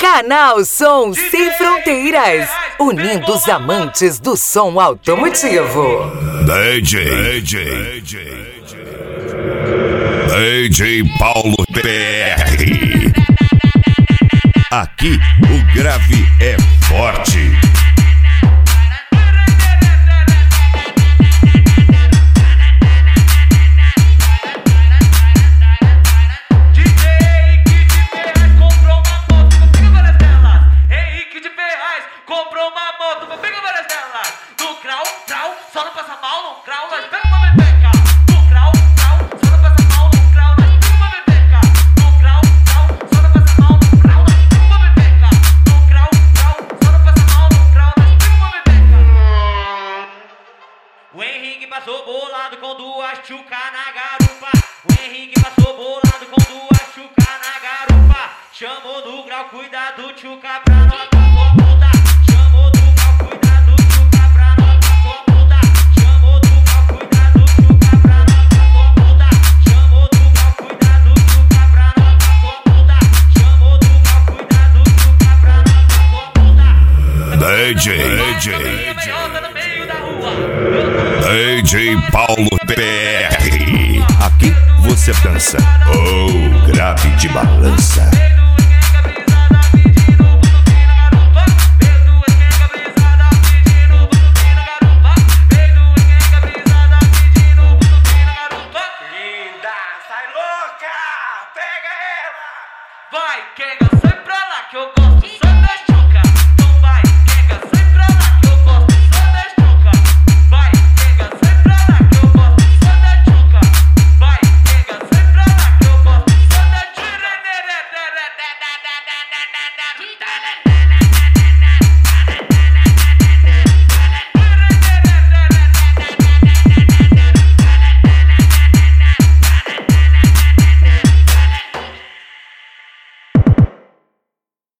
Canal Som Sem Fronteiras, unindo os amantes do som automotivo. DJ Paulo PR. Aqui o grave é forte. Comprou uma moto, pega várias delas. No grau, só não passa mal. No grau, nós pega uma bebeca. No grau, só não passa mal. No grau, nós pega uma bebeca. No grau, só não passa mal. No grau, nós pega uma bebeca. No grau, só não passa mal. No grau, nós pega uma bebeca. O Henrique passou bolado com duas tchuca na garupa. O Henrique passou bolado com duas tchuca na garupa. Chamou no grau, cuidado, tchuca pra nós. DJ Paulo PR. Aqui você dança, grave de balança.